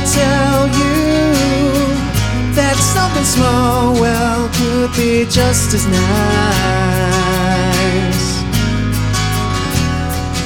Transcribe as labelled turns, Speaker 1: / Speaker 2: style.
Speaker 1: tell you that something small, well, could be just as nice.